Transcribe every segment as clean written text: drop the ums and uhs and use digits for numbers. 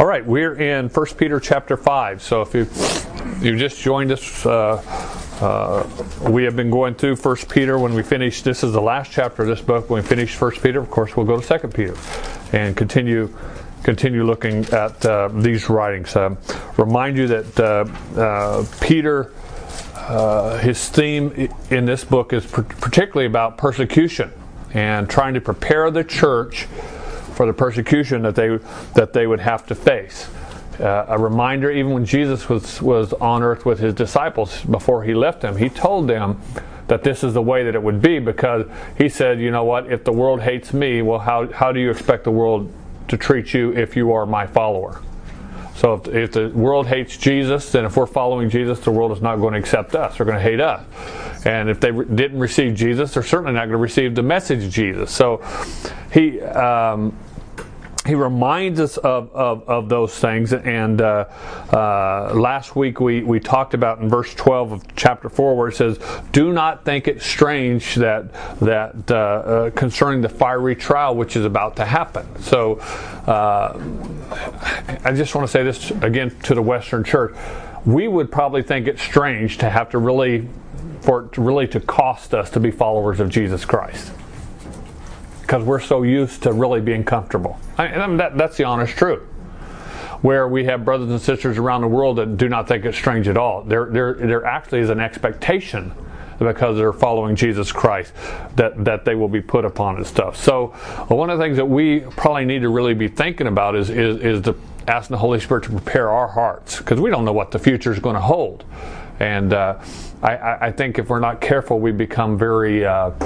All right, we're in 1 Peter chapter 5. So if you've just joined us, we have been going through 1 Peter. When we finish, this is the last chapter of this book. When we finish 1 Peter, of course, we'll go to 2 Peter and continue looking at these writings. Remind you that Peter, his theme in this book is particularly about persecution and trying to prepare the church for the persecution that they would have to face. A reminder, even when Jesus was on earth with his disciples before he left them, he told them that this is the way that it would be, because he said, you know what, if the world hates me, well, how do you expect the world to treat you if you are my follower? So if the world hates Jesus, then if we're following Jesus, the world is not going to accept us. They're going to hate us. And if they didn't receive Jesus, they're certainly not going to receive the message of Jesus. So he reminds us of those things. And last week we talked about in verse 12 of chapter 4, where it says, "Do not think it strange that concerning the fiery trial which is about to happen." So I just want to say this again to the Western Church. We would probably think it strange to have to for it really to cost us to be followers of Jesus Christ, because we're so used to really being comfortable. That's the honest truth. Where we have brothers and sisters around the world that do not think it's strange at all. There actually is an expectation, because they're following Jesus Christ, that they will be put upon and stuff. So one of the things that we probably need to really be thinking about is asking the Holy Spirit to prepare our hearts, because we don't know what the future is going to hold. And I think if we're not careful, we become very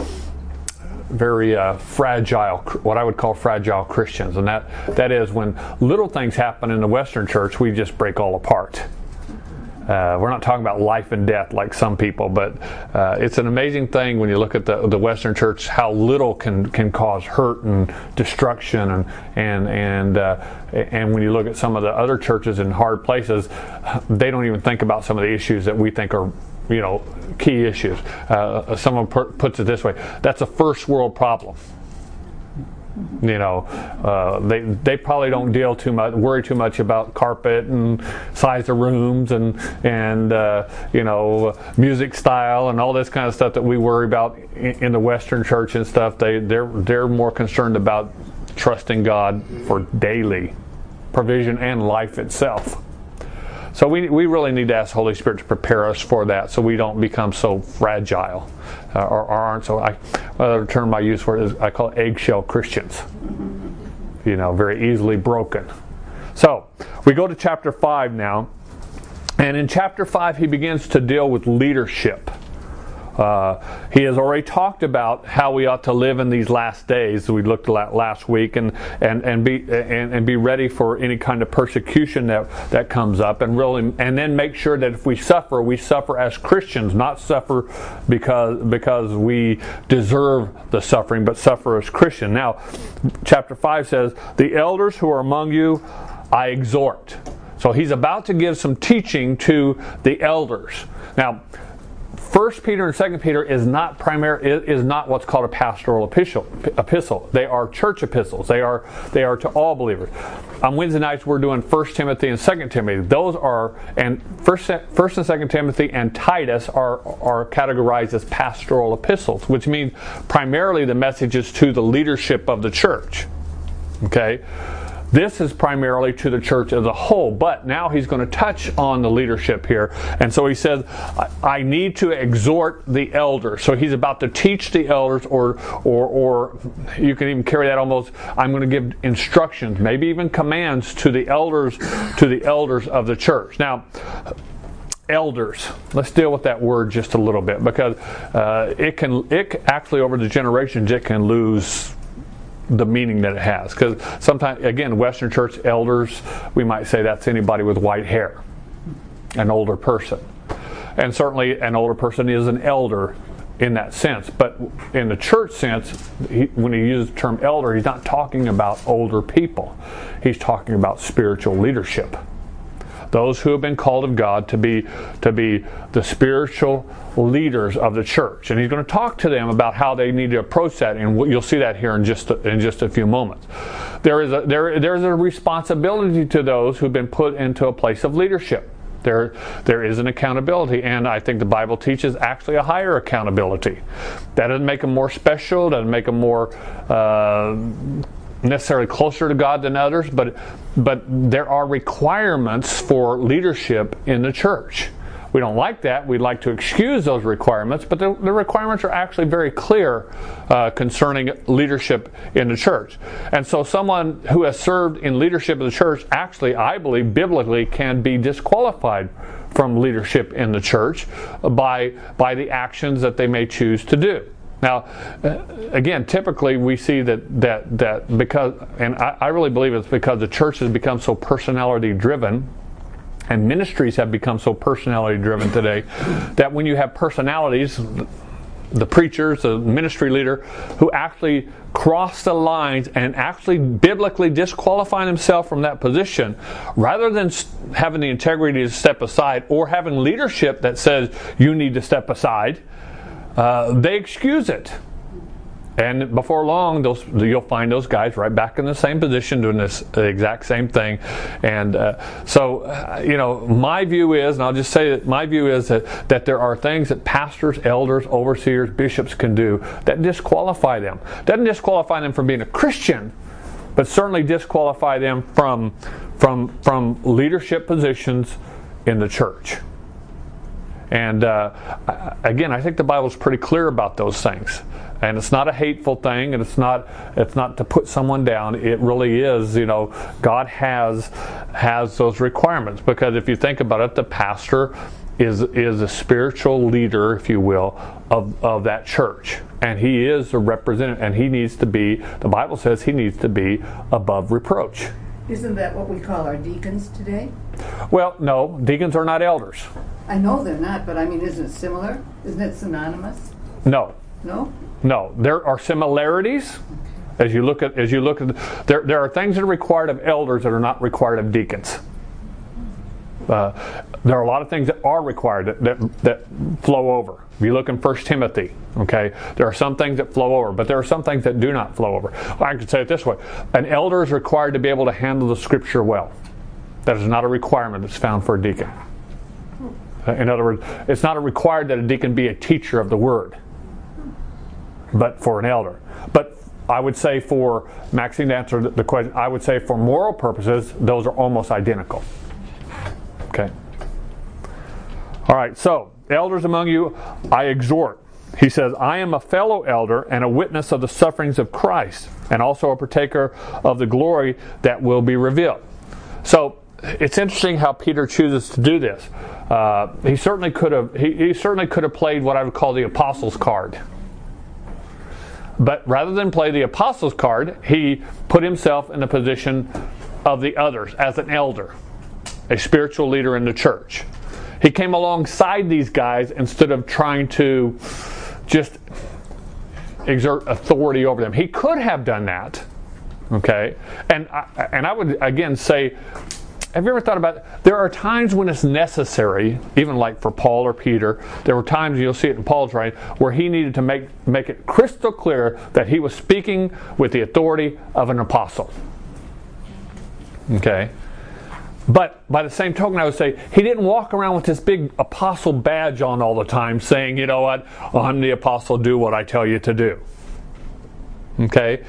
fragile, what I would call fragile Christians. And that is when little things happen in the Western church, we just break all apart. We're not talking about life and death like some people, but it's an amazing thing when you look at the Western church, how little can cause hurt and destruction, and when you look at some of the other churches in hard places, they don't even think about some of the issues that we think are, key issues. Someone puts it this way: that's a first world problem. They probably don't worry too much about carpet and size of rooms and music style and all this kind of stuff that we worry about in the Western church and stuff. They're more concerned about trusting God for daily provision and life itself. So we really need to ask the Holy Spirit to prepare us for that, so we don't become so fragile or aren't so. Another term I use for it is I call it eggshell Christians. Very easily broken. So we go to chapter 5 now, and in chapter 5 he begins to deal with leadership. He has already talked about how we ought to live in these last days. We looked at last week, and be ready for any kind of persecution that comes up, and then make sure that if we suffer as Christians, not suffer because we deserve the suffering, but suffer as Christians. Now, chapter 5 says, "The elders who are among you, I exhort." So he's about to give some teaching to the elders. Now, 1 Peter and 2 Peter is not what's called a pastoral epistle. They are church epistles. They are to all believers. On Wednesday nights we're doing 1 Timothy and 2 Timothy. Those are, and 1 and 2 Timothy and Titus are categorized as pastoral epistles, which means primarily the messages to the leadership of the church. Okay? This is primarily to the church as a whole, but now he's going to touch on the leadership here. And so he says, I need to exhort the elders. So he's about to teach the elders, or you can even carry that almost, I'm going to give instructions, maybe even commands to the elders of the church. Now, elders, let's deal with that word just a little bit, because it actually over the generations it can lose the meaning that it has. Because sometimes, again, Western church elders, we might say that's anybody with white hair, an older person. And certainly an older person is an elder in that sense. But in the church sense, when he uses the term elder, he's not talking about older people. He's talking about spiritual leadership. those who have been called of God to be the spiritual leaders of the church. And he's going to talk to them about how they need to approach that, and you'll see that here in just a few moments. There's a responsibility to those who've been put into a place of leadership. There is an accountability, and I think the Bible teaches actually a higher accountability. That doesn't make them more special, doesn't make them more necessarily closer to God than others, but there are requirements for leadership in the church. We don't like that. We'd like to excuse those requirements, but the requirements are actually very clear concerning leadership in the church. And so someone who has served in leadership of the church actually, I believe, biblically can be disqualified from leadership in the church by the actions that they may choose to do. Now, again, typically we see that because, and I really believe it's because the church has become so personality driven, and ministries have become so personality driven today, that when you have personalities, the preachers, the ministry leader, who actually cross the lines and actually biblically disqualify themselves from that position, rather than having the integrity to step aside, or having leadership that says you need to step aside, they excuse it. And before long, you'll find those guys right back in the same position doing the exact same thing. And my view is, and I'll just say that my view is that there are things that pastors, elders, overseers, bishops can do that disqualify them. Doesn't disqualify them from being a Christian, but certainly disqualify them from leadership positions in the church. And again, I think the Bible's pretty clear about those things. And it's not a hateful thing, and it's not to put someone down. It really is, God has those requirements. Because if you think about it, the pastor is a spiritual leader, if you will, of that church. And he is a representative, and he needs to be, the Bible says he needs to be above reproach. Isn't that what we call our deacons today? Well, no, deacons are not elders. I know they're not, but I mean, isn't it similar? Isn't it synonymous? No. No? No, there are similarities. As you look at there are things that are required of elders that are not required of deacons. There are a lot of things that are required that flow over. If you look in 1 Timothy, okay, there are some things that flow over, but there are some things that do not flow over. I could say it this way: an elder is required to be able to handle the Scripture well. That is not a requirement that's found for a deacon. In other words, it's not required that a deacon be a teacher of the Word, but for an elder. But I would say for, Maxine, to answer the question, I would say for moral purposes, those are almost identical. Okay. All right, so, elders among you, I exhort. He says, I am a fellow elder and a witness of the sufferings of Christ, and also a partaker of the glory that will be revealed. So, it's interesting how Peter chooses to do this. He certainly could have played what I would call the apostles' card. But rather than play the apostles' card, he put himself in the position of the others as an elder, a spiritual leader in the church. He came alongside these guys instead of trying to just exert authority over them. He could have done that, okay? And I would again say, have you ever thought about it? There are times when it's necessary, even like for Paul or Peter, there were times, you'll see it in Paul's writing, where he needed to make it crystal clear that he was speaking with the authority of an apostle. Okay? But by the same token, I would say, he didn't walk around with this big apostle badge on all the time saying, you know what, I'm the apostle, do what I tell you to do. Okay?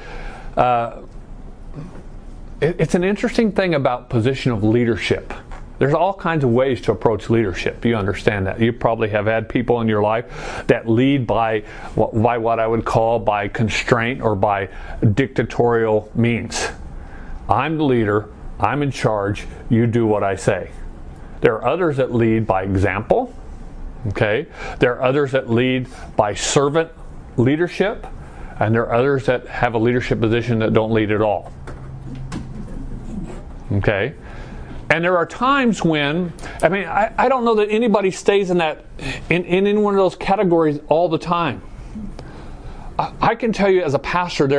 It's an interesting thing about position of leadership. There's all kinds of ways to approach leadership. You understand that. You probably have had people in your life that lead by what I would call by constraint or by dictatorial means. I'm the leader. I'm in charge. You do what I say. There are others that lead by example. Okay. There are others that lead by servant leadership. And there are others that have a leadership position that don't lead at all. Okay? And there are times when, I don't know that anybody stays in that in one of those categories all the time. I can tell you as a pastor,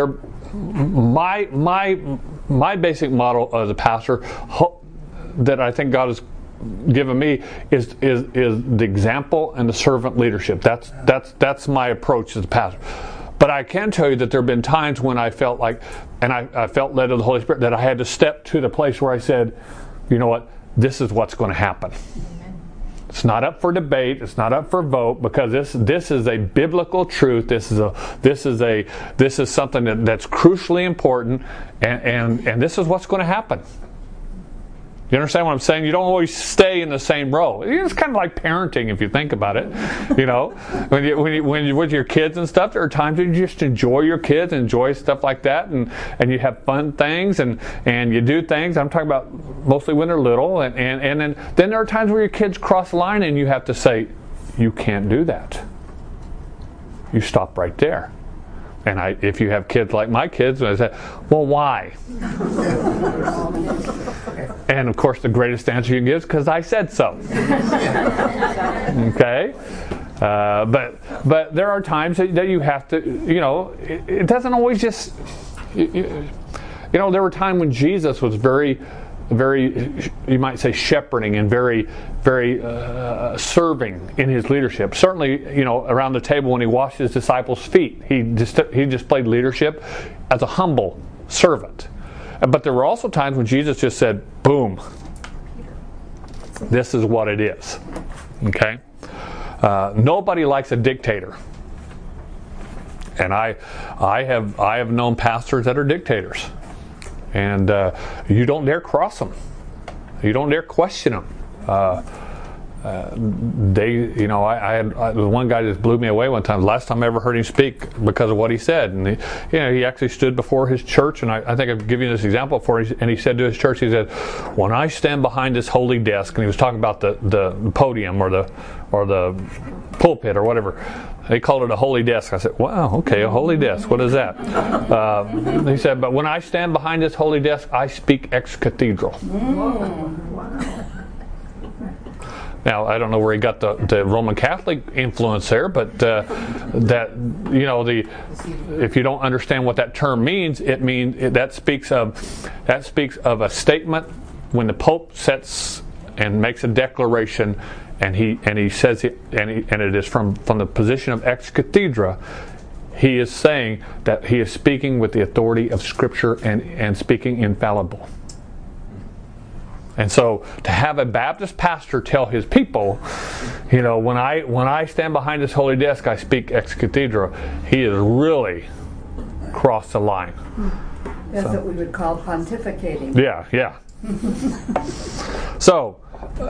my basic model as a pastor that I think God has given me is the example and the servant leadership. That's my approach as a pastor. But I can tell you that there have been times when I felt like, and I felt led of the Holy Spirit, that I had to step to the place where I said, you know what, this is what's going to happen. It's not up for debate. It's not up for vote, because this is a biblical truth. This is something that's crucially important, and this is what's going to happen. You understand what I'm saying? You don't always stay in the same row. It's kind of like parenting, if you think about it. You know, when you're with your kids and stuff, there are times when you just enjoy your kids, enjoy stuff like that, and you have fun things, and you do things. I'm talking about mostly when they're little, and then there are times where your kids cross the line, and you have to say, you can't do that. You stop right there. And if you have kids like my kids, I say, well, why? And of course, the greatest answer you can give is because I said so. Okay? But there are times that you have to, you know, it doesn't always just, you know, there were times when Jesus was very, you might say, shepherding and very serving in his leadership. Certainly, you know, around the table when he washed his disciples' feet, he displayed leadership as a humble servant. But there were also times when Jesus just said, boom, this is what it is. Okay? Nobody likes a dictator. And I have known pastors that are dictators. And you don't dare cross them. You don't dare question them. You know, I had one guy that blew me away one time. Last time I ever heard him speak because of what he said. And he actually stood before his church, and I think I've given you this example before. And he said to his church, he said, "When I stand behind this holy desk," and he was talking about the podium or the pulpit or whatever. They called it a holy desk. I said, wow, okay, a holy desk. What is that? He said, but when I stand behind this holy desk, I speak ex cathedra. Now, I don't know where he got the Roman Catholic influence there, but that, you know, if you don't understand what that term means, that speaks of a statement when the Pope sets and makes a declaration, and he says it, and it is from the position of ex cathedra. He is saying that he is speaking with the authority of Scripture and speaking infallible. And so to have a Baptist pastor tell his people, you know, when I stand behind this holy desk, I speak ex cathedra, he has really crossed the line. That's what we would call pontificating. Yeah. So,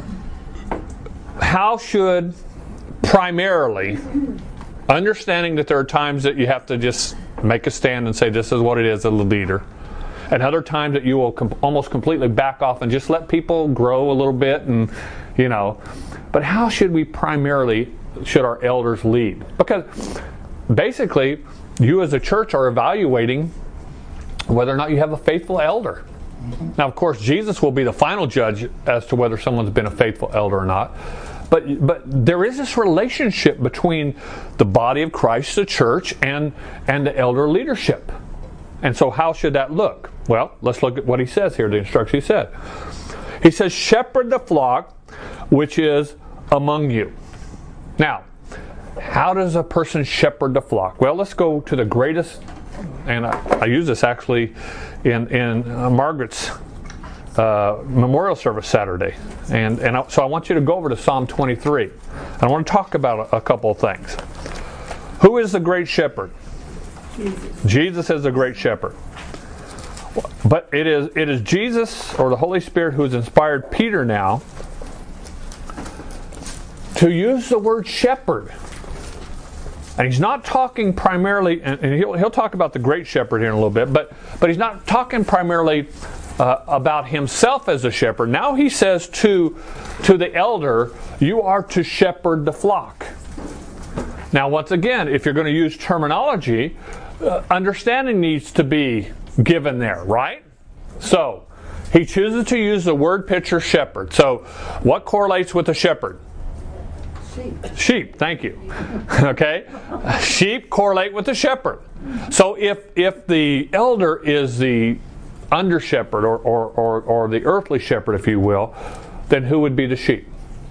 how should, primarily, understanding that there are times that you have to just make a stand and say this is what it is as a leader, and other times that you will almost completely back off and just let people grow a little bit, and you know, but how should our elders lead? Because basically, you as a church are evaluating whether or not you have a faithful elder. Now, of course, Jesus will be the final judge as to whether someone's been a faithful elder or not. But there is this relationship between the body of Christ, the church, and the elder leadership. And so how should that look? Well, let's look at what he says here, the instruction he said. He says, shepherd the flock which is among you. Now, how does a person shepherd the flock? Well, let's go to the greatest, and I use this actually in Margaret's memorial service Saturday. And so I want you to go over to Psalm 23. And I want to talk about a couple of things. Who is the great shepherd? Jesus is the great shepherd. But it is Jesus or the Holy Spirit who has inspired Peter now to use the word shepherd. And he's not talking primarily, and he'll talk about the great shepherd here in a little bit, but he's not talking primarily about himself as a shepherd. Now he says to the elder, you are to shepherd the flock. Now once again, if you're going to use terminology, understanding needs to be given there, right? So he chooses to use the word picture shepherd. So what correlates with a shepherd? Sheep, thank you. Okay? Sheep correlate with the shepherd. So if the elder is the under shepherd or the earthly shepherd, if you will, then who would be the sheep?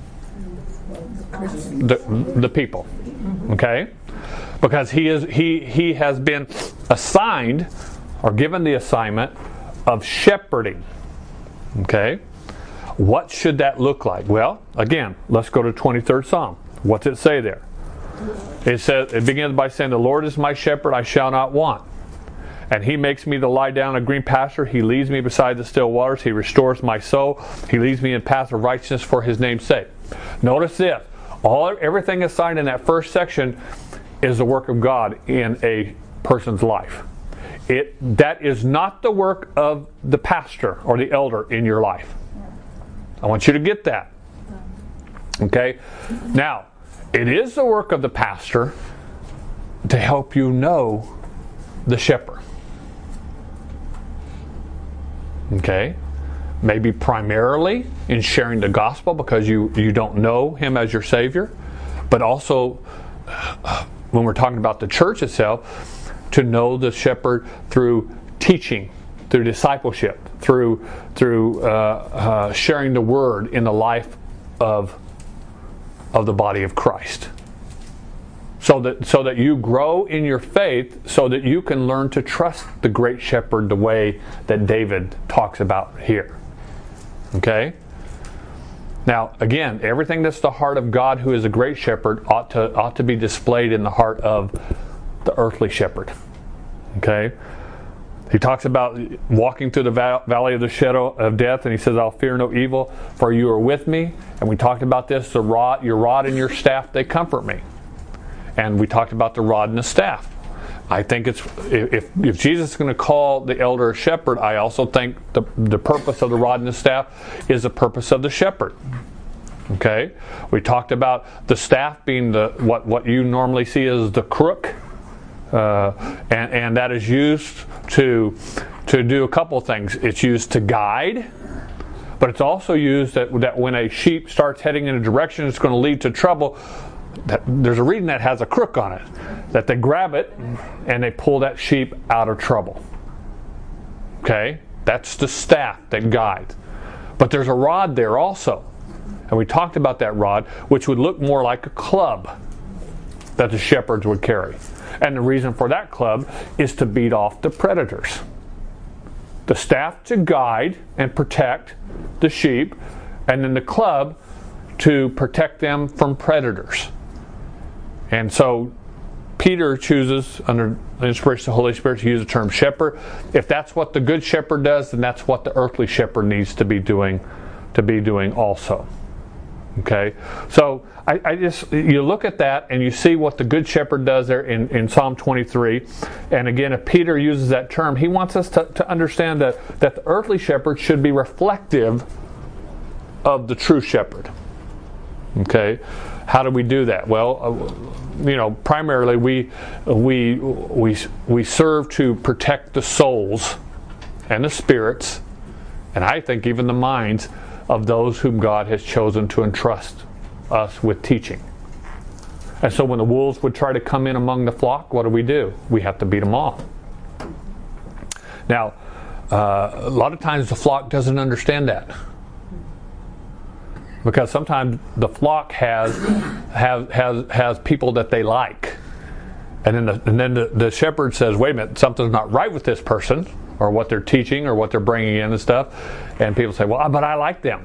The people. Okay? Because he has been assigned or given the assignment of shepherding. Okay? What should that look like? Well, again, let's go to 23rd Psalm. What's it say there? It begins by saying, "The Lord is my shepherd, I shall not want. And He makes me to lie down in green pasture. He leads me beside the still waters. He restores my soul. He leads me in paths of righteousness for His name's sake." Notice this. Everything assigned in that first section is the work of God in a person's life. That is not the work of the pastor or the elder in your life. I want you to get that. Okay? Now, it is the work of the pastor to help you know the shepherd. Okay? Maybe primarily in sharing the gospel because you don't know Him as your Savior, but also when we're talking about the church itself, to know the shepherd through teaching, through discipleship, through sharing the word in the life of the body of Christ. So that you grow in your faith, so that you can learn to trust the great shepherd the way that David talks about here. Okay? Now, again, everything that's the heart of God, who is a great shepherd, ought to be displayed in the heart of the earthly shepherd. Okay? He talks about walking through the valley of the shadow of death, and he says, "I'll fear no evil, for you are with me." And we talked about this, your rod and your staff, they comfort me. And we talked about the rod and the staff. I think if Jesus is going to call the elder a shepherd, I also think the purpose of the rod and the staff is the purpose of the shepherd. Okay? We talked about the staff being what you normally see as the crook. And that is used to do a couple of things. It's used to guide, but it's also used that when a sheep starts heading in a direction that's going to lead to trouble, there's a reason that has a crook on it, that they grab it and they pull that sheep out of trouble. Okay? That's the staff that guides. But there's a rod there also. And we talked about that rod, which would look more like a club that the shepherds would carry. And the reason for that club is to beat off the predators. The staff to guide and protect the sheep, and then the club to protect them from predators. And so Peter chooses, under the inspiration of the Holy Spirit, to use the term shepherd. If that's what the good shepherd does, then that's what the earthly shepherd needs to be doing also. Okay? So you look at that and you see what the good shepherd does there in Psalm 23. And again, if Peter uses that term, he wants us to understand that the earthly shepherd should be reflective of the true shepherd. Okay? How do we do that? Well, primarily we serve to protect the souls and the spirits, and I think even the minds of those whom God has chosen to entrust us with teaching. And so when the wolves would try to come in among the flock, what do? We have to beat them off. Now, a lot of times the flock doesn't understand that. Because sometimes the flock has people that they like, and then the shepherd says, "Wait a minute, something's not right with this person, or what they're teaching, or what they're bringing in and stuff." And people say, "Well, but I like them."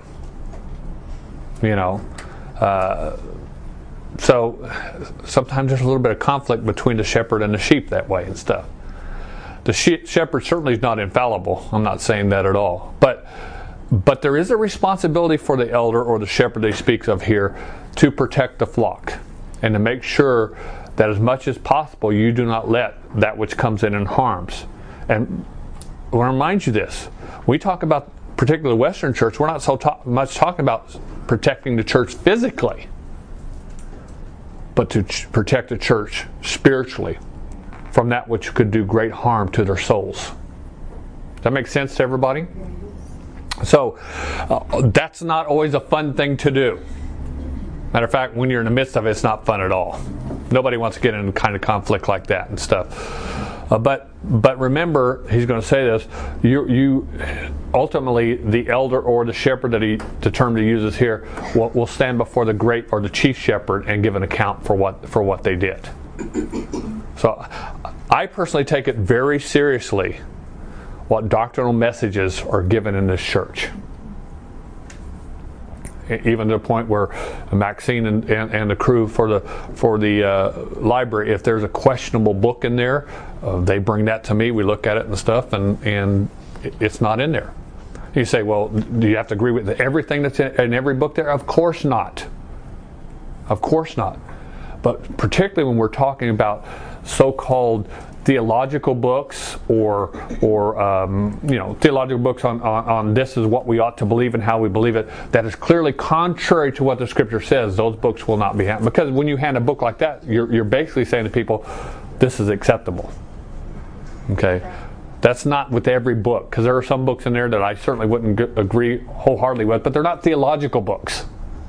So sometimes there's a little bit of conflict between the shepherd and the sheep that way and stuff. The shepherd certainly is not infallible. I'm not saying that at all, but there is a responsibility for the elder or the shepherd they speak of here to protect the flock and to make sure that as much as possible you do not let that which comes in and harms. And I want to remind you this. We talk about particularly the Western church, we're not so much talking about protecting the church physically, but to protect the church spiritually from that which could do great harm to their souls. Does that make sense to everybody? So that's not always a fun thing to do. Matter of fact, when you're in the midst of it, it's not fun at all. Nobody wants to get in kind of conflict like that and stuff. But remember, he's going to say this. You ultimately, the elder or the shepherd the term he uses here will stand before the great or the chief shepherd and give an account for what they did. So I personally take it very seriously what doctrinal messages are given in this church. Even to the point where Maxine and the crew for the library, if there's a questionable book in there, they bring that to me. We look at it and stuff, and it's not in there. You say, well, do you have to agree with everything that's in every book there? Of course not. Of course not. But particularly when we're talking about so-called theological books or theological books on this is what we ought to believe and how we believe it, that is clearly contrary to what the Scripture says, those books will not be handed. Because when you hand a book like that, you're basically saying to people, this is acceptable. Okay? That's not with every book, because there are some books in there that I certainly wouldn't agree wholeheartedly with, but they're not theological books.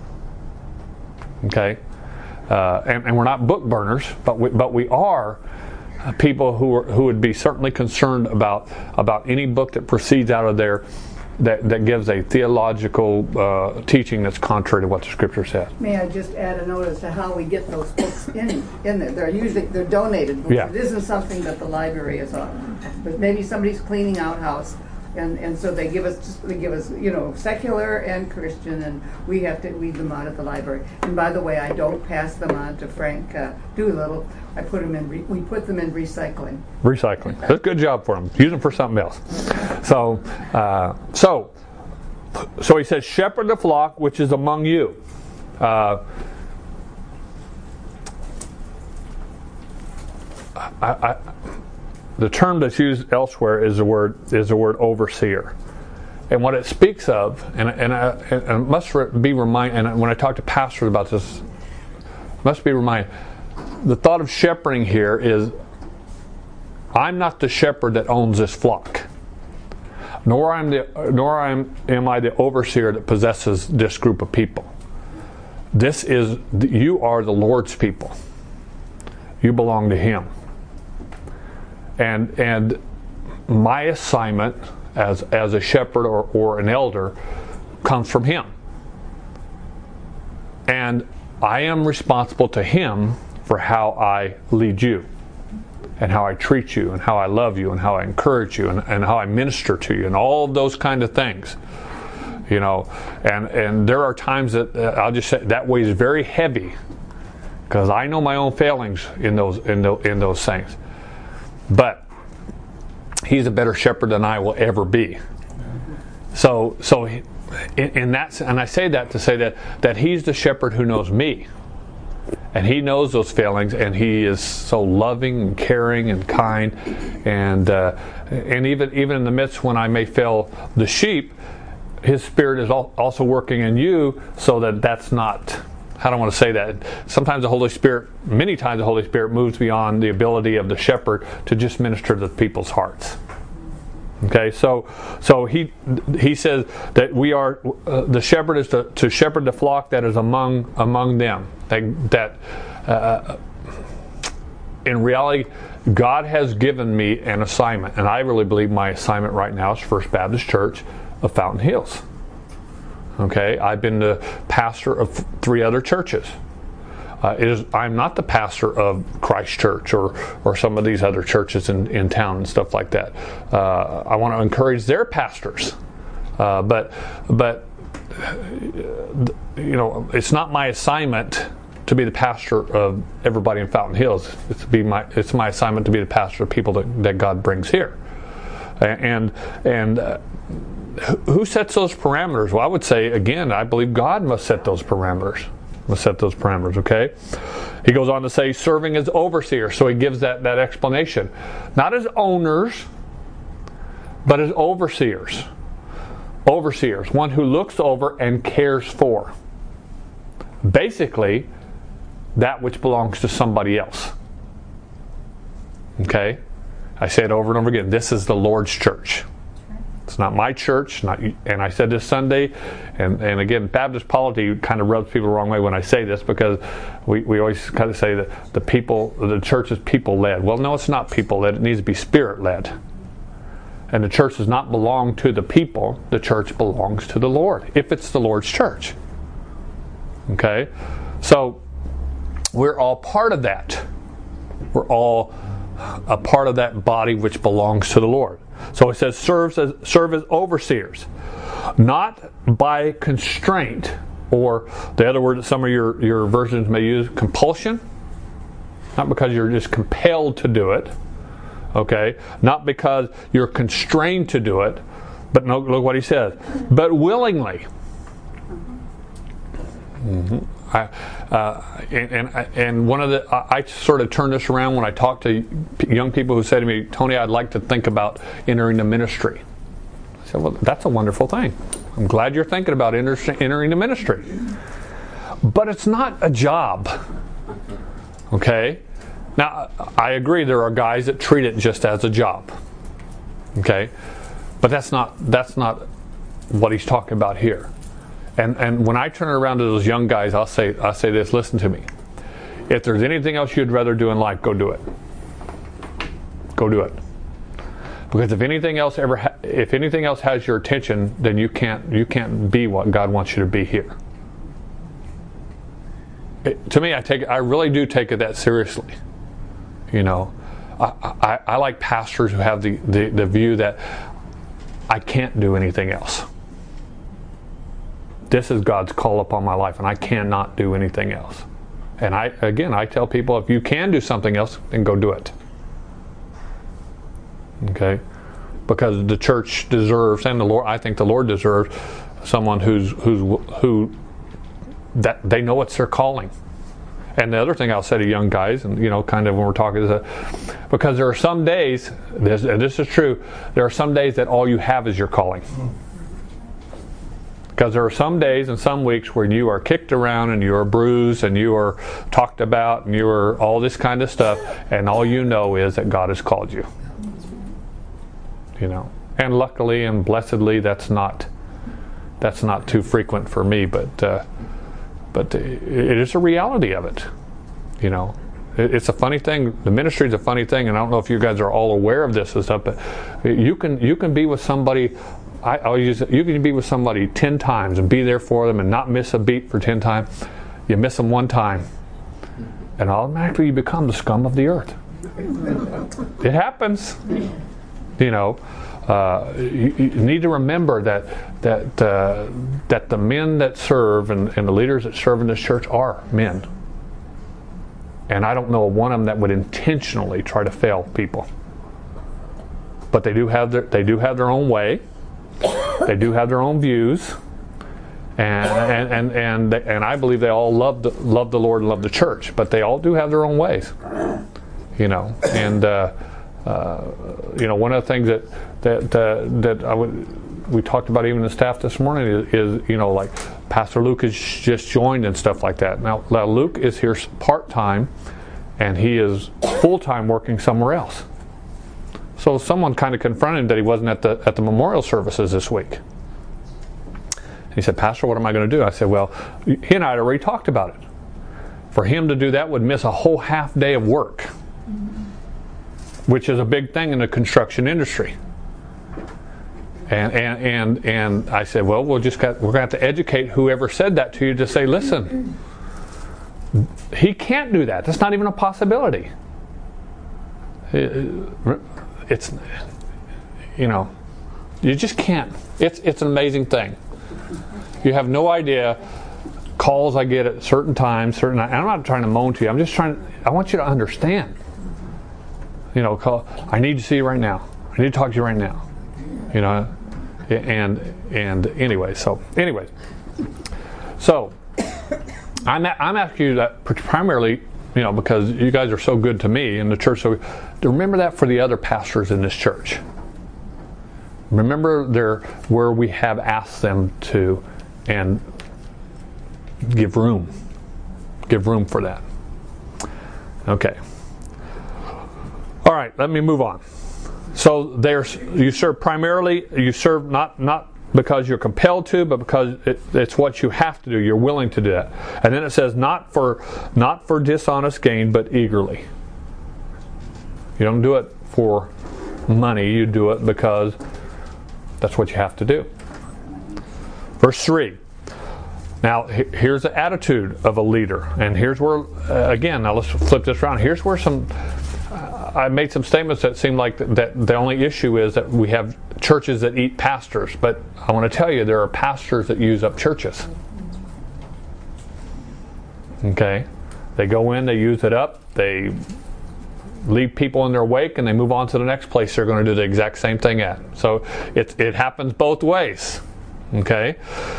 Okay? And we're not book burners, but we are people who would be certainly concerned about any book that proceeds out of there that gives a theological teaching that's contrary to what the Scripture says. May I just add a note as to how we get those books in there? They're donated books. Yeah. It isn't something that the library is on, but maybe somebody's cleaning out house. And so they give us secular and Christian, and we have to read them out at the library. And by the way, I don't pass them on to Frank Doolittle. We put them in recycling. Recycling. That's a good job for them. Use them for something else. So he says, shepherd the flock which is among you. The term that's used elsewhere is the word overseer, and what it speaks of, and must be reminded. And when I talk to pastors about this, must be reminded. The thought of shepherding here is, I'm not the shepherd that owns this flock, nor am I the overseer that possesses this group of people. You are the Lord's people. You belong to Him. And my assignment as a shepherd or an elder comes from Him. And I am responsible to Him for how I lead you, and how I treat you, and how I love you, and how I encourage you, and how I minister to you, and all of those kind of things. And there are times that I'll just say that weighs very heavy, because I know my own failings in those things. But He's a better shepherd than I will ever be. So in that, and I say that to say that He's the shepherd who knows me, and He knows those failings, and He is so loving and caring and kind, and even in the midst when I may fail the sheep, His Spirit is also working in you, so that's not. I don't want to say that. Sometimes many times the Holy Spirit moves beyond the ability of the shepherd to just minister to people's hearts. Okay, so he says that we are the shepherd is to shepherd the flock that is among them. That in reality, God has given me an assignment, and I really believe my assignment right now is First Baptist Church of Fountain Hills. Okay, I've been the pastor of 3 other churches. I'm not the pastor of Christ Church or some of these other churches in town and stuff like that. I want to encourage their pastors, but it's not my assignment to be the pastor of everybody in Fountain Hills. It's my assignment to be the pastor of people that God brings here, and who sets those parameters? Well, I would say, again, I believe God must set those parameters. Okay? He goes on to say, serving as overseer. So he gives that explanation. Not as owners, but as overseers. Overseers, one who looks over and cares for. Basically, that which belongs to somebody else. Okay? I say it over and over again. This is the Lord's church. It's not my church. And I said this Sunday, and again, Baptist polity kind of rubs people the wrong way when I say this, because we always kind of say that the church is people-led. Well, no, it's not people-led. It needs to be spirit-led. And the church does not belong to the people. The church belongs to the Lord, if it's the Lord's church. Okay? So, we're all part of that. We're all a part of that body which belongs to the Lord. So it says serve as overseers, not by constraint, or the other word that some of your versions may use, compulsion. Not because you're just compelled to do it. Okay? Not because you're constrained to do it, but no, look what he says. But willingly. Mm-hmm. And one of I sort of turn this around when I talk to young people who say to me, Tony, I'd like to think about entering the ministry. I said, well, that's a wonderful thing. I'm glad you're thinking about entering the ministry. But it's not a job. Okay? Now, I agree there are guys that treat it just as a job. Okay? But that's not what he's talking about here. And when I turn it around to those young guys, I'll say this, listen to me. If there's anything else you'd rather do in life, go do it. Go do it. Because if anything else has your attention, then you can't be what God wants you to be here. To me, I really do take it that seriously. You know, I like pastors who have the view that I can't do anything else. This is God's call upon my life, and I cannot do anything else. And I tell people, if you can do something else, then go do it. Okay? Because the church deserves, and the Lord, I think the Lord deserves someone who that they know it's their calling. And the other thing I'll say to young guys, and kind of when we're talking, is that because there are some days, and this is true, there are some days that all you have is your calling. Because there are some days and some weeks when you are kicked around and you are bruised and you are talked about and you are all this kind of stuff, and all you know is that God has called you. And luckily and blessedly, that's not too frequent for me, but it is a reality of it. It's a funny thing. The ministry is a funny thing, and I don't know if you guys are all aware of this and stuff, but you can be with somebody. You can be with somebody 10 times and be there for them and not miss a beat for 10 times. You miss them one time, and automatically you become the scum of the earth. It happens. You need to remember that the men that serve and the leaders that serve in this church are men. And I don't know one of them that would intentionally try to fail people. But they do have their own way. They do have their own views, and I believe they all love the Lord and love the church, but they all do have their own ways, And one of the things that we talked about even the staff this morning is like Pastor Luke has just joined and stuff like that. Now Luke is here part-time, and he is full-time working somewhere else. So someone kind of confronted him that he wasn't at the memorial services this week. And he said, Pastor, what am I going to do? I said, well, he and I had already talked about it. For him to do that would miss a whole half day of work, which is a big thing in the construction industry. And I said, well, we're going to have to educate whoever said that to you to say, listen, he can't do that. That's not even a possibility. It's, you just can't. It's an amazing thing. You have no idea calls I get at certain times, and I'm not trying to moan to you. I want you to understand. Call, I need to see you right now. I need to talk to you right now. And anyway, so I'm asking you that primarily, because you guys are so good to me in the church. So to remember that for the other pastors in this church. Remember where we have asked them to, and give room for that. Okay. All right, let me move on. So you serve primarily. You serve not because you're compelled to, but because it's what you have to do. You're willing to do that. And then it says not for dishonest gain, but eagerly. You don't do it for money. You do it because that's what you have to do. Verse 3. Now, here's the attitude of a leader. And here's where, again, now let's flip this around. Here's where I made some statements that seem like that the only issue is that we have churches that eat pastors. But I want to tell you, there are pastors that use up churches. Okay? They go in, they use it up, they leave people in their wake, and they move on to the next place they're going to do the exact same thing at. So it happens both ways. Okay?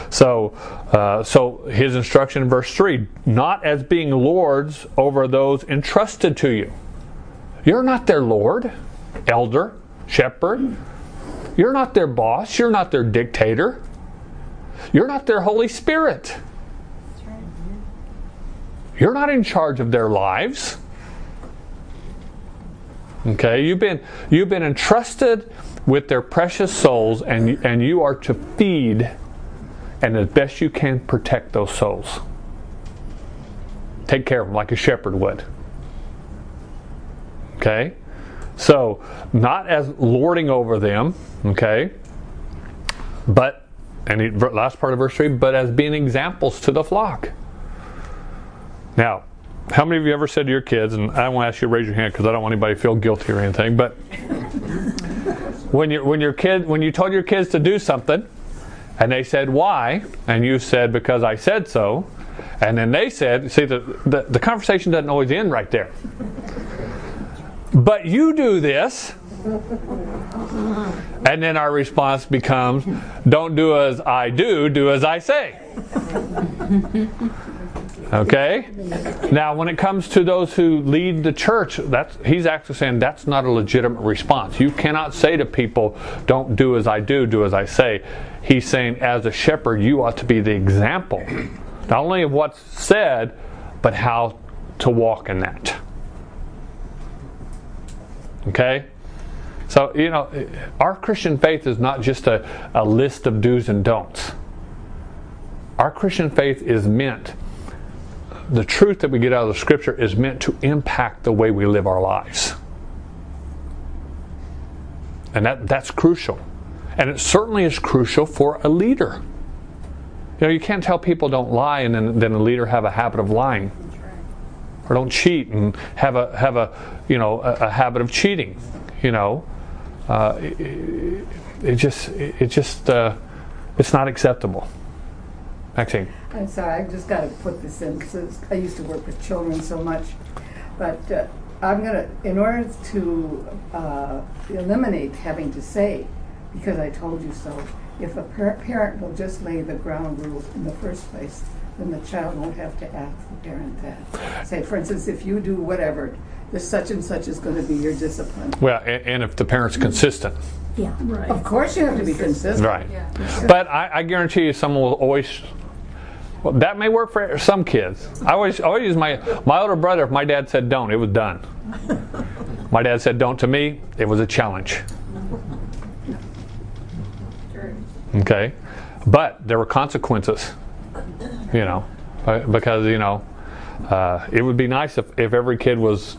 So his instruction in verse 3, not as being lords over those entrusted to you. You're not their lord, elder, shepherd. You're not their boss. You're not their dictator. You're not their Holy Spirit. You're not in charge of their lives. Okay, you've been entrusted with their precious souls, and you are to feed and as best you can protect those souls. Take care of them like a shepherd would. Okay? So, not as lording over them, okay? But, and the last part of verse 3, but as being examples to the flock. Now, how many of you ever said to your kids, and I won't ask you to raise your hand because I don't want anybody to feel guilty or anything, but when you told your kids to do something, and they said, why? And you said, because I said so. And then they said, see, the conversation doesn't always end right there. But you do this. And then our response becomes, don't do as I do as I say. Okay? Now, when it comes to those who lead the church, he's actually saying that's not a legitimate response. You cannot say to people, don't do as I do as I say. He's saying, as a shepherd, you ought to be the example, not only of what's said, but how to walk in that. Okay? So, our Christian faith is not just a list of do's and don'ts. Our Christian faith is meant, the truth that we get out of the Scripture is meant to impact the way we live our lives. And that's crucial. And it certainly is crucial for a leader. You can't tell people don't lie and then a leader have a habit of lying. Or don't cheat and have a habit of cheating. It's not acceptable. Maxine. I'm sorry, I just got to put this in because I used to work with children so much. But I'm going to, in order to eliminate having to say, because I told you so, if a parent will just lay the ground rules in the first place, then the child won't have to ask the parent that. Say, for instance, if you do whatever, this such and such is going to be your discipline. Well, and if the parent's consistent. Yeah, right. Of course you have to be consistent. Right. Yeah. But I guarantee you someone will always... Well, that may work for some kids. I always use my older brother. If my dad said don't, it was done. My dad said don't to me, it was a challenge. Okay? But there were consequences. Because, it would be nice if every kid was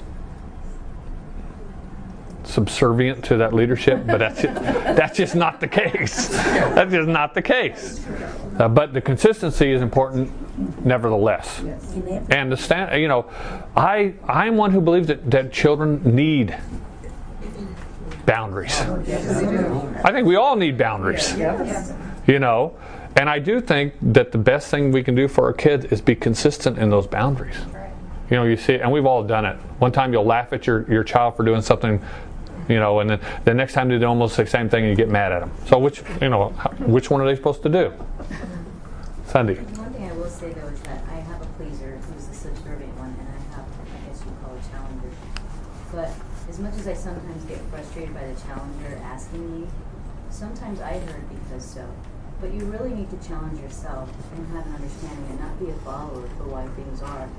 subservient to that leadership, but that's just not the case. That's just not the case. But the consistency is important nevertheless. And the I'm one who believes that children need boundaries. I think we all need boundaries. And I do think that the best thing we can do for our kids is be consistent in those boundaries. You see, and we've all done it. One time you'll laugh at your child for doing something, and then the next time they do almost the same thing and you get mad at them. So which one are they supposed to do? Sandy. One thing I will say though is that I have a pleaser who's the subservient one, and I have, I guess you call a challenger. But as much as I sometimes get frustrated by the challenger asking me, sometimes I hurt because so. But you really need to challenge yourself and have an understanding and not be a follower for why things are.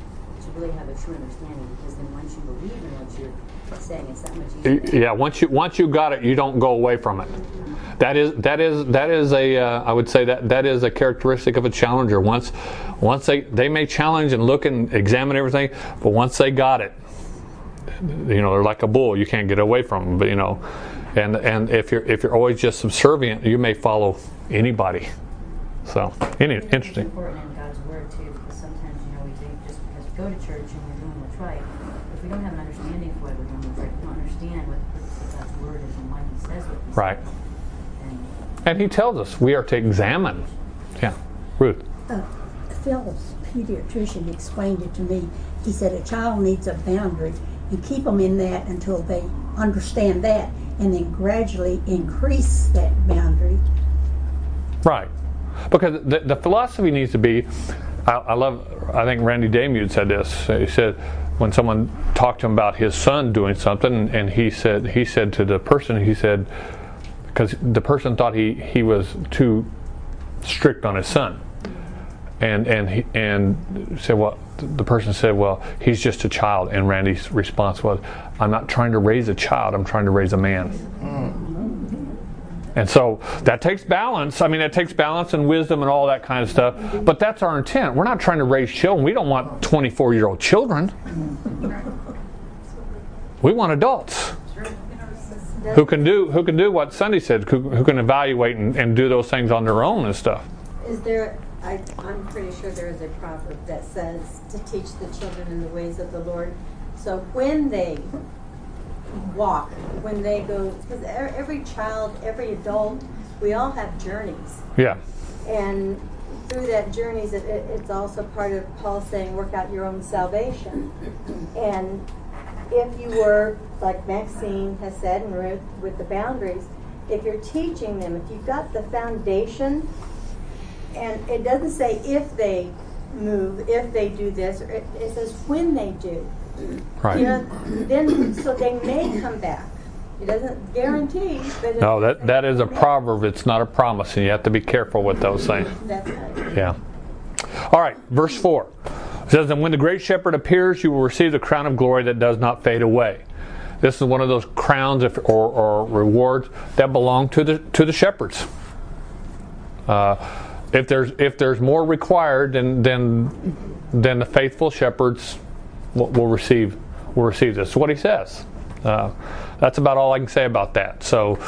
to really have a true understanding, because then once you believe in what you're saying, it's that much easier. Yeah, once you got it, you don't go away from it. That is a I would say that is a characteristic of a challenger. Once they may challenge and look and examine everything, but once they got it, they're like a bull. You can't get away from them. But and if you're always just subservient, you may follow anybody. So interesting. It's important in God's word too, because sometimes we think just because we go to church and we're doing what's right, if we don't have an understanding for what we're doing what's right, we don't understand what the purpose of God's word is and why He says what He says. Right. And He tells us we are to examine. Yeah, Ruth. Phil's pediatrician explained it to me. He said a child needs a boundary and keep them in that until they understand that, and then gradually increase that boundary. Right. Because the philosophy needs to be, I think Randy Damude said this. He said when someone talked to him about his son doing something, and he said to the person, because the person thought he was too strict on his son, and said, well, the person said, well, he's just a child, and Randy's response was, I'm not trying to raise a child, I'm trying to raise a man. And so that takes balance. I mean, it takes balance and wisdom and all that kind of stuff. But that's our intent. We're not trying to raise children. We don't want 24-year-old children. We want adults who can do what Sunday said, who can evaluate and do those things on their own and stuff. Is there? I'm pretty sure there is a proverb that says to teach the children in the ways of the Lord. So when they walk, when they go, because every child, every adult, we all have journeys. Yeah. And through that journeys, it's also part of Paul saying, work out your own salvation. And if you were, like Maxine has said, and Ruth, with the boundaries, if you're teaching them, if you've got the foundation, and it doesn't say if they move, if they do this, or it says when they do. Right. Then so they may come back. It doesn't guarantee. But No, that is a proverb. It's not a promise, and you have to be careful with those things. That's right. Yeah. All right, verse 4. It says, and when the great shepherd appears, you will receive the crown of glory that does not fade away. This is one of those crowns or rewards that belong to the shepherds. If there's more required, then the faithful shepherds will receive this. That's what he says. That's about all I can say about that. So,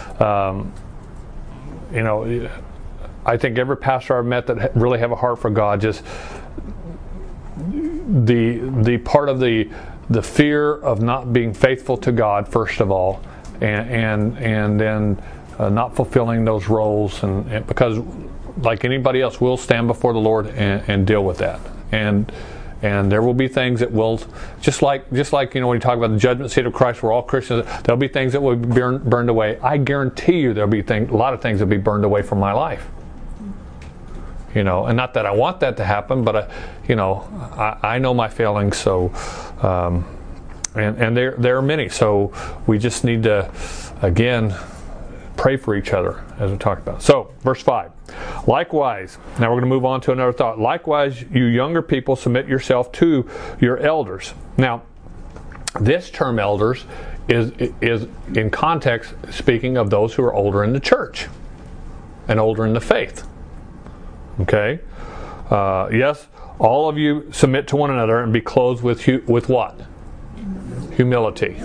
I think every pastor I've met that really have a heart for God, just the part of the fear of not being faithful to God first of all, and then not fulfilling those roles, and because like anybody else, we'll stand before the Lord and deal with that, and there will be things that will, just like when you talk about the judgment seat of Christ, we're all Christians. There'll be things that will be burned away. I guarantee you, there'll be a lot of things that will be burned away from my life. And not that I want that to happen, but I know my failings. So, and there are many. So we just need to again pray for each other, as we talked about. So, verse 5. Likewise, now we're going to move on to another thought. Likewise, you younger people, submit yourself to your elders. Now, this term elders is in context speaking of those who are older in the church and older in the faith. Okay? Yes, all of you submit to one another and be clothed with what? Humility.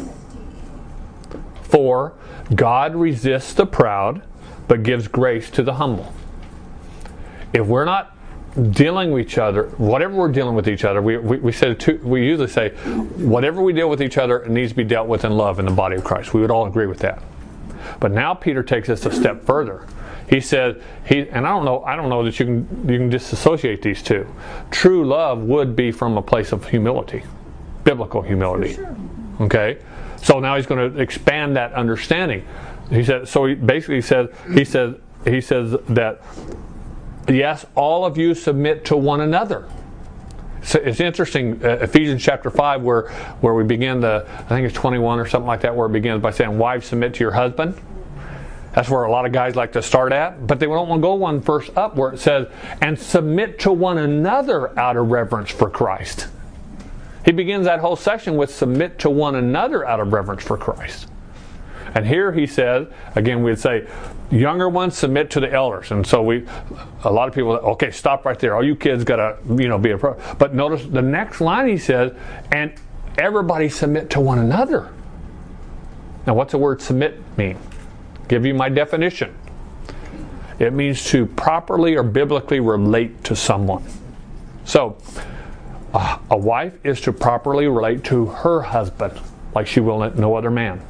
For God resists the proud, but gives grace to the humble. If we're not dealing with each other, whatever we're dealing with each other, we usually say, whatever we deal with each other, it needs to be dealt with in love in the body of Christ. We would all agree with that. But now Peter takes us a step further. He said, and I don't know that you can disassociate these two. True love would be from a place of humility, biblical humility. For sure. Okay, so now he's going to expand that understanding. He said, so he basically says that yes, all of you submit to one another. So it's interesting, Ephesians chapter 5, where we begin I think it's 21 or something like that, where it begins by saying, wives, submit to your husband. That's where a lot of guys like to start at, but they don't want to go one verse up where it says, and submit to one another out of reverence for Christ. He begins that whole section with submit to one another out of reverence for Christ. And here he says, again, we'd say, younger ones submit to the elders. And so a lot of people, okay, stop right there. All you kids got to, be a pro. But notice the next line he says, and everybody submit to one another. Now, what's the word submit mean? Give you my definition. It means to properly or biblically relate to someone. So, a wife is to properly relate to her husband like she will no other man.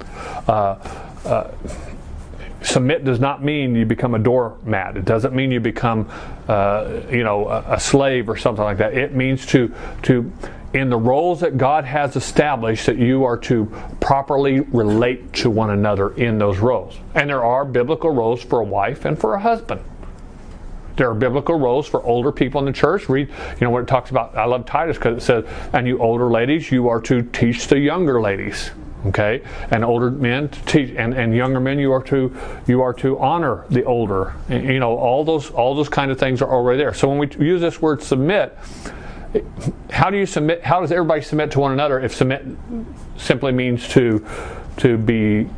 Submit does not mean you become a doormat. It doesn't mean you become, a slave or something like that. It means to in the roles that God has established, that you are to properly relate to one another in those roles. And there are biblical roles for a wife and for a husband. There are biblical roles for older people in the church. Read, what it talks about. I love Titus because it says, and you older ladies, you are to teach the younger ladies. Okay, and older men to teach, and younger men, you are to honor the older. And, all those kind of things are already there. So when we use this word submit, how do you submit? How does everybody submit to one another if submit simply means to be,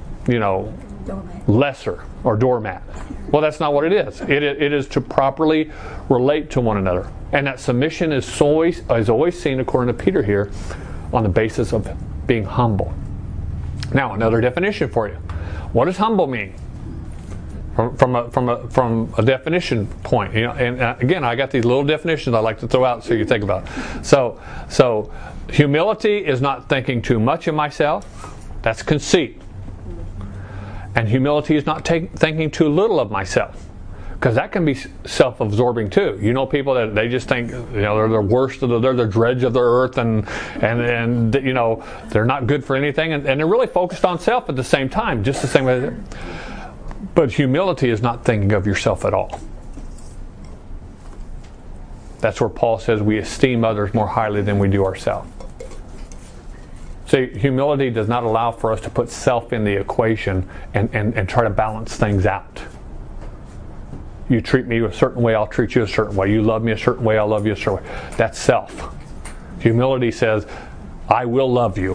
lesser or doormat? Well, that's not what it is. It is to properly relate to one another, and that submission is always seen, according to Peter here, on the basis of being humble. Now, another definition for you. What does humble mean? From a definition point, and again, I got these little definitions I like to throw out so you think about it. So humility is not thinking too much of myself. That's conceit. And humility is not thinking too little of myself, because that can be self-absorbing too. People that they just think they're the worst they're the dredge of the earth, and they're not good for anything, and they're really focused on self at the same time, just the same way. But humility is not thinking of yourself at all. That's where Paul says we esteem others more highly than we do ourselves. See, humility does not allow for us to put self in the equation and try to balance things out. You treat me a certain way, I'll treat you a certain way. You love me a certain way, I'll love you a certain way. That's self. Humility says, I will love you.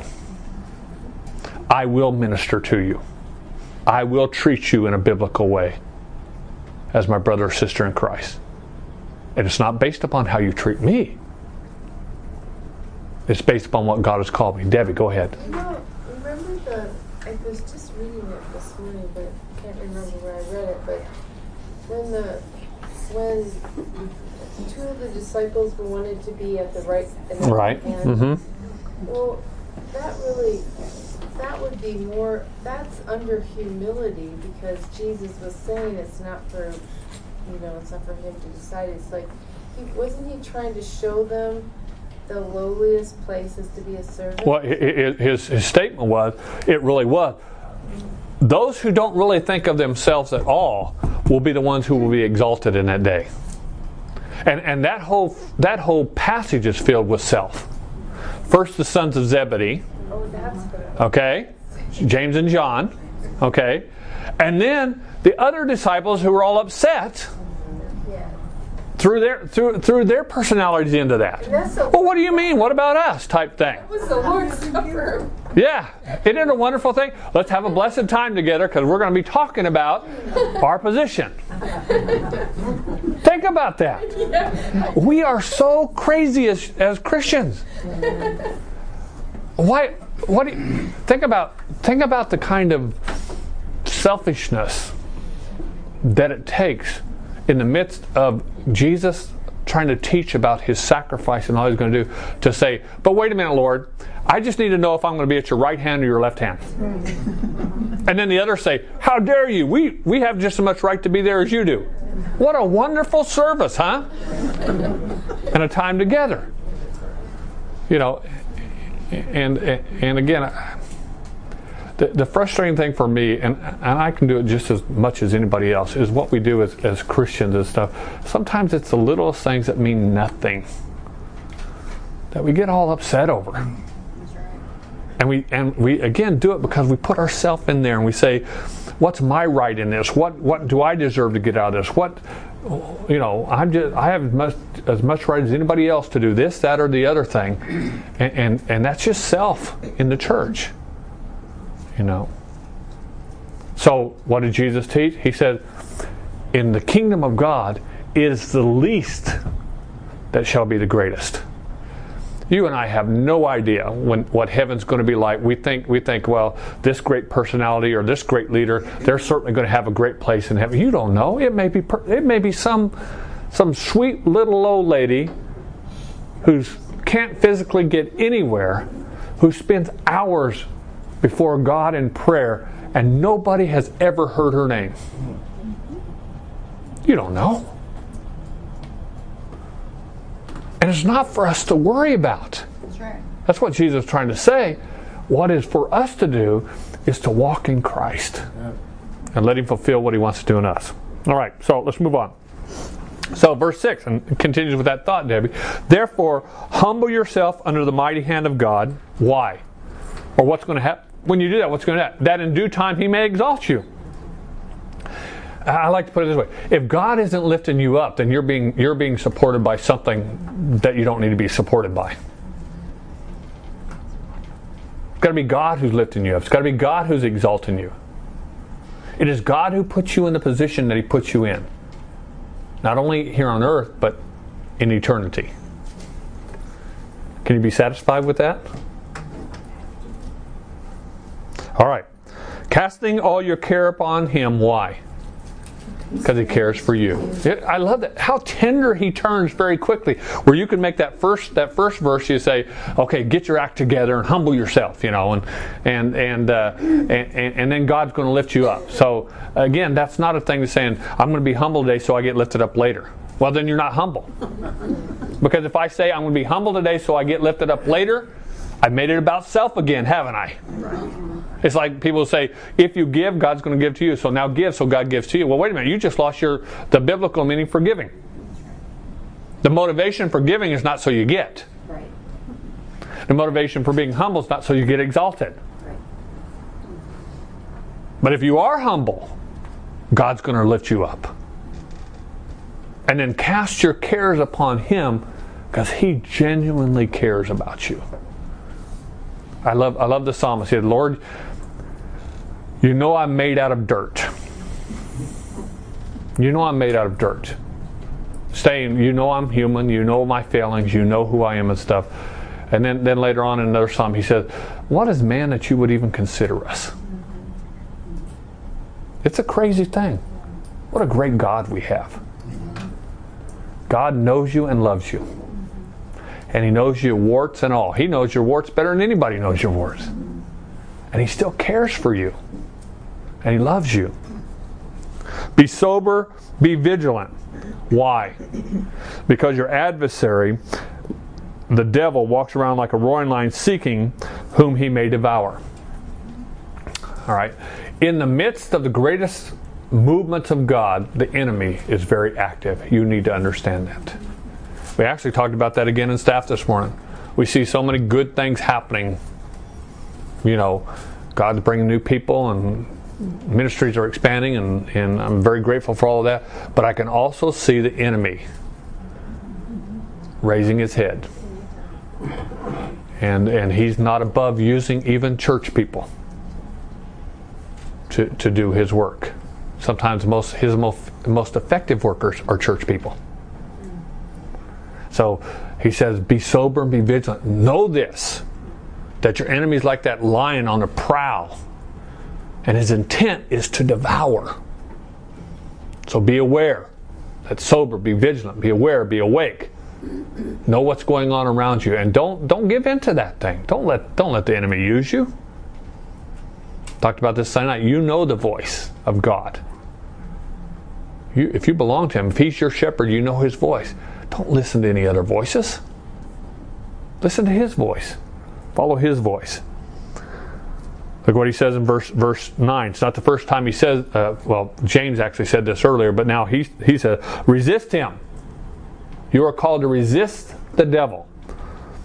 I will minister to you. I will treat you in a biblical way as my brother or sister in Christ. And it's not based upon how you treat me. It's based upon what God has called me. Debbie, go ahead. Remember I was just reading it this morning, but I can't remember where I read it, but when two of the disciples wanted to be at the right hand, Mm-hmm. Well, that would be more, that's under humility, because Jesus was saying it's not for him to decide. It's like, wasn't he trying to show them the lowliest place is to be a servant? Well, his statement was, it really was, those who don't really think of themselves at all will be the ones who will be exalted in that day. And that whole passage is filled with self. First, the sons of Zebedee. Oh, that's good. Okay, James and John. Okay, and then the other disciples who were all upset. Threw their personalities into that. Well, what do you mean? What about us? Type thing. That was the Lord's Supper. Yeah, isn't it a wonderful thing? Let's have a blessed time together, because we're going to be talking about our position. Think about that. Yeah. We are so crazy as Christians. Why? What? Think about the kind of selfishness that it takes in the midst of Jesus trying to teach about his sacrifice and all he's going to do, to say, but wait a minute, Lord, I just need to know if I'm going to be at your right hand or your left hand. And then the others say, how dare you? We have just as much right to be there as you do. What a wonderful service, huh? And a time together. And again, the frustrating thing for me, and I can do it just as much as anybody else, is what we do as Christians and stuff. Sometimes it's the littlest things that mean nothing that we get all upset over. And we again do it because we put ourselves in there and we say, what's my right in this? What do I deserve to get out of this? What, you know, I have as much right as anybody else to do this, that, or the other thing, and that's just self in the church, you know. So what did Jesus teach? He said, in the kingdom of God, it is the least that shall be the greatest. You and I have no idea what heaven's going to be like. We think, well, this great personality or this great leader, they're certainly going to have a great place in heaven. You don't know. It may be some sweet little old lady who can't physically get anywhere, who spends hours before God in prayer, and nobody has ever heard her name. You don't know. And it's not for us to worry about. That's right. That's what Jesus is trying to say. What is for us to do is to walk in Christ and let Him fulfill what He wants to do in us. All right, so let's move on. So verse 6, and it continues with that thought, Debbie. Therefore, humble yourself under the mighty hand of God. Why? Or what's going to happen? When you do that, what's going to happen? That in due time He may exalt you. I like to put it this way. If God isn't lifting you up, then you're being supported by something that you don't need to be supported by. It's got to be God who's lifting you up. It's got to be God who's exalting you. It is God who puts you in the position that He puts you in. Not only here on earth, but in eternity. Can you be satisfied with that? All right. Casting all your care upon Him. Why? Because He cares for you. I love that. How tender He turns very quickly. Where you can make that first verse, you say, okay, get your act together and humble yourself, you know, and then God's going to lift you up. So again, that's not a thing to saying, I'm going to be humble today so I get lifted up later. Well, then you're not humble. Because if I say I'm going to be humble today so I get lifted up later, I've made it about self again, haven't I? It's like people say, if you give, God's going to give to you. So now give, so God gives to you. Well, wait a minute. You just lost the biblical meaning for giving. The motivation for giving is not so you get. Right. The motivation for being humble is not so you get exalted. Right. But if you are humble, God's going to lift you up. And then cast your cares upon Him because He genuinely cares about you. I love the psalmist. He said, Lord, you know I'm made out of dirt. You know I'm made out of dirt. Saying, you know I'm human, you know my failings, you know who I am and stuff. And then later on in another psalm he says, what is man that you would even consider us? It's a crazy thing. What a great God we have. God knows you and loves you. And He knows your warts and all. He knows your warts better than anybody knows your warts. And He still cares for you. And He loves you. Be sober, be vigilant. Why? Because your adversary, the devil, walks around like a roaring lion seeking whom he may devour. All right. In the midst of the greatest movements of God, the enemy is very active. You need to understand that. We actually talked about that again in staff this morning. We see so many good things happening. You know, God's bringing new people and ministries are expanding, and I'm very grateful for all of that. But I can also see the enemy raising his head. And he's not above using even church people to do his work. Sometimes his most effective workers are church people. So he says, be sober and be vigilant. Know this, that your enemy is like that lion on the prowl, and his intent is to devour. So be aware. That's sober, be vigilant, be aware, be awake. Know what's going on around you, and don't give in to that thing. Don't let the enemy use you. Talked about this Sunday night. You know the voice of God. If you belong to Him, if He's your shepherd, you know His voice. Don't listen to any other voices. Listen to His voice. Follow His voice. Look what he says in verse 9. It's not the first time he says, James actually said this earlier, but now he says, resist him. You are called to resist the devil,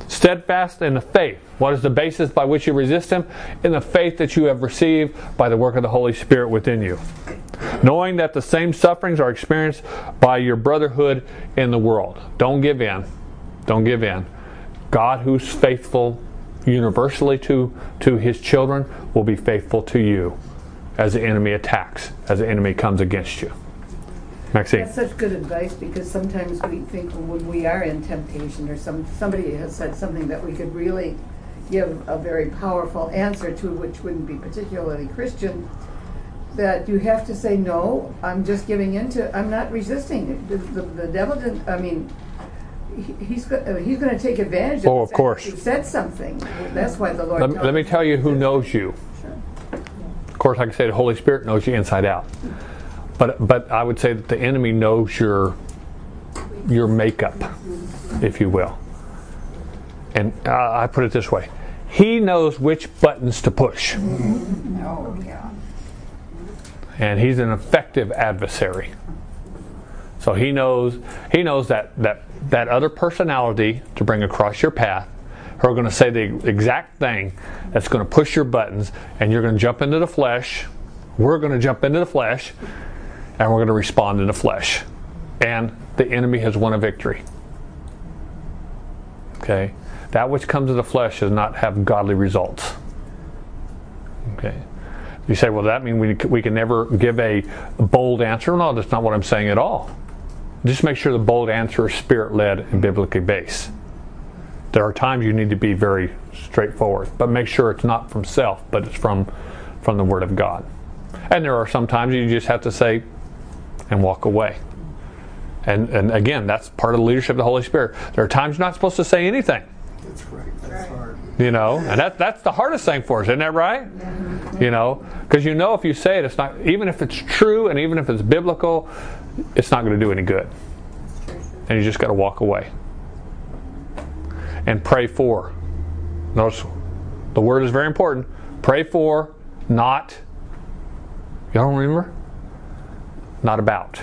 Steadfast in the faith. What is the basis by which you resist him? In the faith that you have received by the work of the Holy Spirit within you. Knowing that the same sufferings are experienced by your brotherhood in the world. Don't give in. Don't give in. God, who's faithful universally to his children, will be faithful to you as the enemy attacks, as the enemy comes against you. Maxine. That's such good advice, because sometimes we think when we are in temptation, or somebody has said something that we could really give a very powerful answer to, which wouldn't be particularly Christian, that you have to say, no, I'm just giving in to, I'm not resisting. The devil didn't, I mean, he's going to take advantage of it. Oh, of course. You said something. That's why the Lord Let me tell you who knows you. Of course, like I say, the Holy Spirit knows you inside out. But I would say that the enemy knows your makeup, if you will. And I put it this way. He knows which buttons to push. Oh, yeah. And he's an effective adversary. So he knows that other personality to bring across your path, who are going to say the exact thing that's going to push your buttons, and you're going to jump into the flesh. We're going to jump into the flesh, and we're going to respond in the flesh. And the enemy has won a victory. Okay? That which comes of the flesh does not have godly results. Okay? You say, well, that means we can never give a bold answer? No, that's not what I'm saying at all. Just make sure the bold answer is spirit-led and biblically based. There are times you need to be very straightforward, but make sure it's not from self, but it's from the Word of God. And there are some times you just have to say and walk away. And again, that's part of the leadership of the Holy Spirit. There are times you're not supposed to say anything. That's right. That's hard. You know, and that's the hardest thing for us, isn't that right? You know, because you know if you say it, it's not, even if it's true and even if it's biblical, it's not going to do any good. And you just got to walk away. And pray for. Notice the word is very important. Pray for, not, you don't remember? Not about.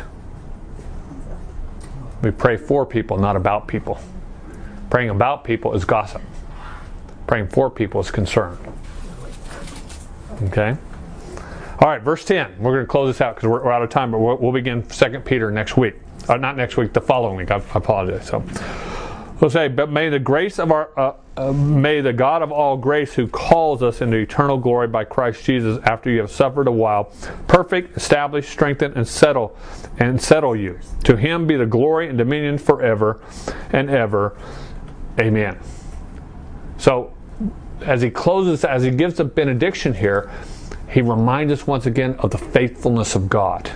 We pray for people, not about people. Praying about people is gossip. Praying for people is concern. Okay? All right, verse 10. We're going to close this out because we're out of time, but we'll begin 2 Peter next week. Not next week, the following week. I apologize. So we'll say, but may the grace of may the God of all grace, who calls us into eternal glory by Christ Jesus, after you have suffered a while, perfect, establish, strengthen, and settle you. To him be the glory and dominion forever and ever. Amen. So, as he closes, as he gives the benediction here, he reminds us once again of the faithfulness of God.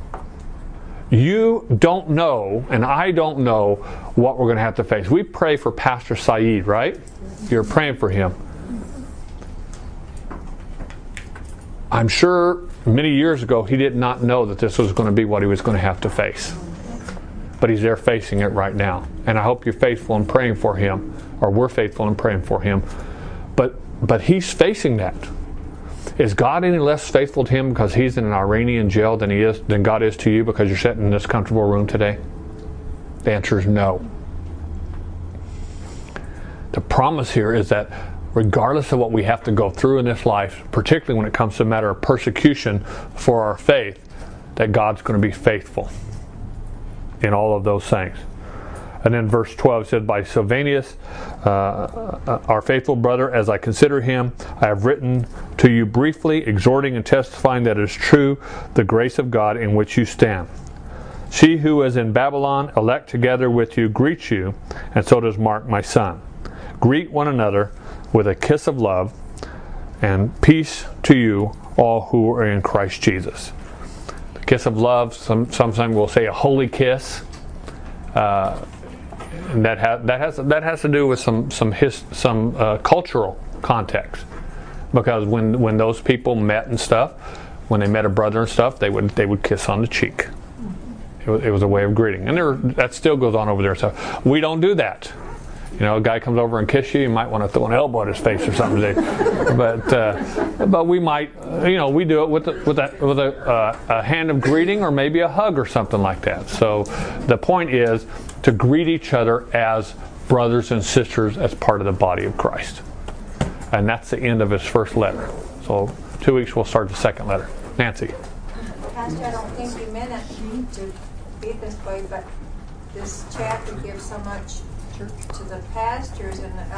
You don't know, and I don't know, what we're going to have to face. We pray for Pastor Saeed, right? You're praying for him. I'm sure many years ago he did not know that this was going to be what he was going to have to face. But he's there facing it right now. And I hope you're faithful in praying for him, or we're faithful in praying for him. But he's facing that. Is God any less faithful to him because he's in an Iranian jail than God is to you because you're sitting in this comfortable room today? The answer is no. The promise here is that regardless of what we have to go through in this life, particularly when it comes to a matter of persecution for our faith, that God's going to be faithful in all of those things. And then verse 12 says, by Silvanus, our faithful brother, as I consider him, I have written to you briefly, exhorting and testifying that it is true, the grace of God in which you stand. She who is in Babylon, elect together with you, greets you, and so does Mark, my son. Greet one another with a kiss of love, and peace to you all who are in Christ Jesus. The kiss of love, sometimes we'll say a holy kiss. And that has to do with some cultural context, because when those people met and stuff, when they met a brother and stuff, they would kiss on the cheek. It was a way of greeting, and that still goes on over there. So we don't do that. You know, a guy comes over and kisses you, you might want to throw an elbow at his face or something. But we might, we do it with a hand of greeting, or maybe a hug or something like that. So the point is to greet each other as brothers and sisters as part of the body of Christ. And that's the end of his first letter. So 2 weeks we'll start the second letter. Nancy. Pastor, I don't think you meant it to be this way, but this chapter gives so much to the pastors and the